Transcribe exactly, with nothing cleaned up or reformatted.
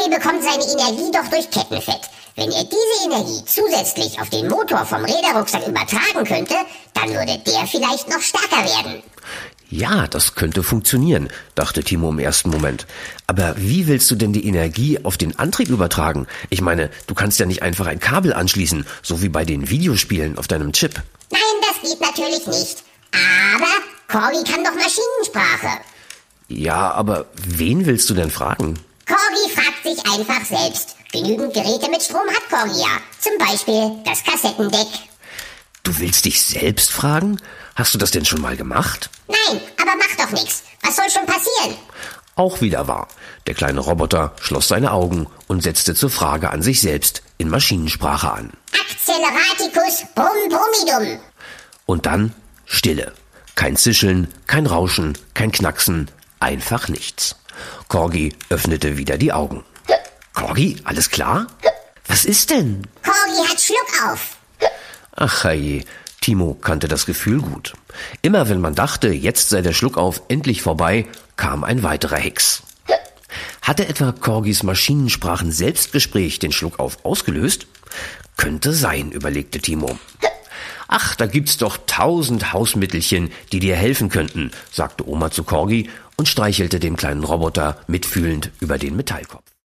Corgi bekommt seine Energie doch durch Kettenfett. Wenn er diese Energie zusätzlich auf den Motor vom Räderrucksack übertragen könnte, dann würde der vielleicht noch stärker werden. Ja, das könnte funktionieren, dachte Timo im ersten Moment. Aber wie willst du denn die Energie auf den Antrieb übertragen? Ich meine, du kannst ja nicht einfach ein Kabel anschließen, so wie bei den Videospielen auf deinem Chip. Nein, das geht natürlich nicht. Aber Corgi kann doch Maschinensprache. Ja, aber wen willst du denn fragen? Corgi fragt sich einfach selbst. Genügend Geräte mit Strom hat Corgi ja. Zum Beispiel das Kassettendeck. Du willst dich selbst fragen? Hast du das denn schon mal gemacht? Nein, aber mach doch nichts. Was soll schon passieren? Auch wieder wahr. Der kleine Roboter schloss seine Augen und setzte zur Frage an sich selbst in Maschinensprache an. Acceleraticus brumm brummidum. Und dann Stille. Kein Zischeln, kein Rauschen, kein Knacksen, einfach nichts. Corgi öffnete wieder die Augen. Corgi, alles klar? Was ist denn? Corgi hat Schluck auf. Ach je, Timo kannte das Gefühl gut. Immer wenn man dachte, jetzt sei der Schluckauf endlich vorbei, kam ein weiterer Hex. Hatte etwa Corgis Maschinensprachen-Selbstgespräch den Schluckauf ausgelöst? Könnte sein, überlegte Timo. Ach, da gibt's doch tausend Hausmittelchen, die dir helfen könnten, sagte Oma zu Corgi und streichelte dem kleinen Roboter mitfühlend über den Metallkopf.